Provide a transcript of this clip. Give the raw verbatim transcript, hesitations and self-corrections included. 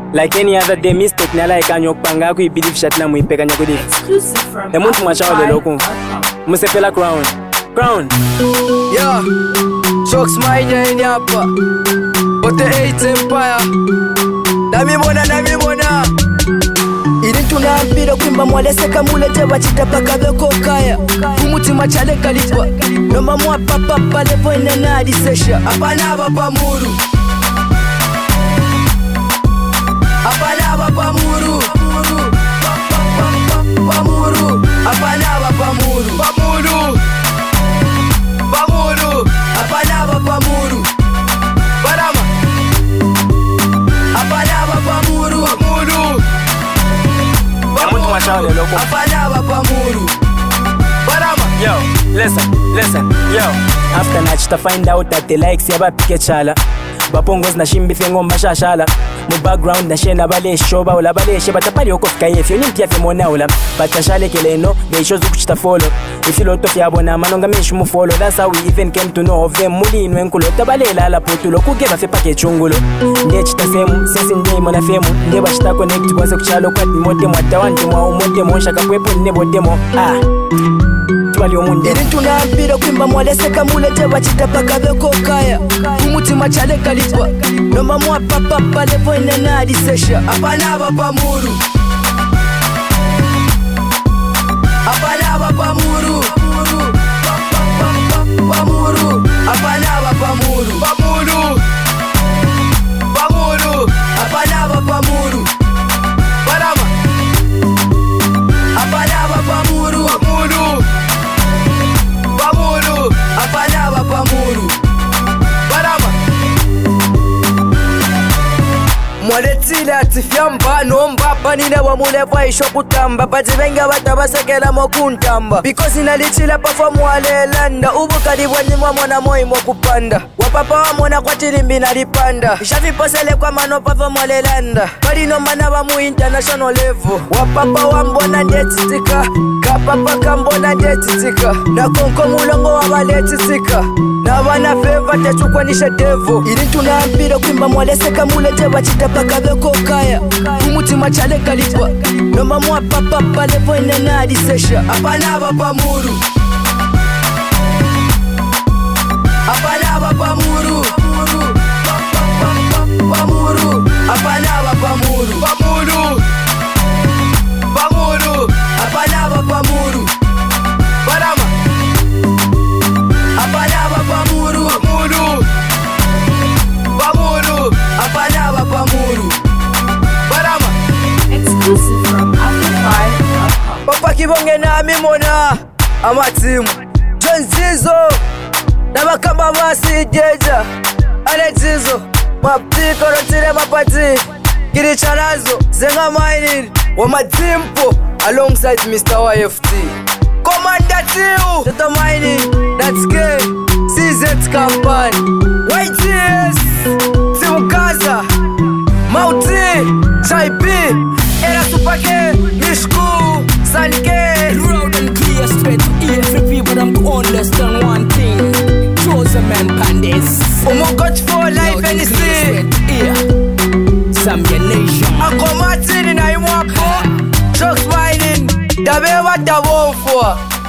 Like any other day, mistake na like anyok panga ku ibidi fishat na muipeka nyakudi. The muntu mwacha wale loku. Musepela crown. Crown. Yeah. Chokes my name hapa. But the eighth empire. Nami mona nami mona. Ili tunaambira kwimba mwaleseka mulete bachitapaka beko kaya. Umutima chale kalipa. Noma mwa papa pale voine na disesha. Apana baba muru. Apana baba muru. Bamuru. Apana baba muru. Bamuru. Bamuru. Apana baba muru. Barama. Apana baba muru. Bamuru. Apana baba muru. Barama. Yo, listen, listen, yo. After that, to find out that they like siaba pike chala. Bapongos na shimbi fengo mashashala. Mu background na shena bale shoba ula bale sheba tapali okofika yefi onimpia fe mona ula. Batashale keleno, they shows ukuchita follow. If you lot of yabona manonga meshu mu follow. That's how we even came to know of them. Muli inwenkulo tabale la la potulo kugeba fe pake chungulo. Nde chita semu, sensi nde mona femu. Nde bashita connect bose kuchalo kwa mote mwatawante mwa umote mwosha kakwepo nebo demo. Ah. Ili tunaambira kwimba mwaleseka mulete bachitapaka beko kaya. Umutima chale kalipa. Noma mwa papa pale voine na disesha. Apana baba muru. Apana baba muru. Bamuru. Apana baba muru. Bamuru. Bamuru. Apana baba muru. Barama. Apana baba muru. Bamuru. Bamuru. Apana baba muru. Barama. Mwaletile atifyamba nomba panine wa mulewa isho kutamba pati venga batabasekela mokuntamba because inalichila pafa mwalelanda ubukali bwanyimwa mwana moi mwakupanda wapapa wa mwana kwa tilimbi nalipanda shaviposele kwa mano pafa mwalelanda balino mana wa mu international level wapapa wa mbona ndetitika kapapa kambona ndetitika na konko mulongo wa baletitika na wana feva techukwanisha devo ili tunaambira kwimba mwaleseka mulete bachitapaka beko kaya umutima chale kalipa noma mwa papa pale voine na disesha apana baba muru apana baba muru bamuru apana baba muru bamuru bamuru apana baba muru barama apana baba muru bamuru bamuru apana baba muru barama. Exclusive from Amplify dot com. Papa kibonge na mimona amatimu John Zizo na makamba basi jeja ale Zizo mapiko rotire mapati kirichanazo zenga mining wa madimpo alongside Mister Y F T Commander Tiu Toto mining that's good C Z company Y T S Timukaza Mauti Chai B Era Supake Mishku Sanke Road and clear straight to E F P, but I'm to understand one thing. Chosen man pandis. Umokot for life and see Yeah. Zambia nation. Ako Martin na imwapo Chokes mining Dabe what the war for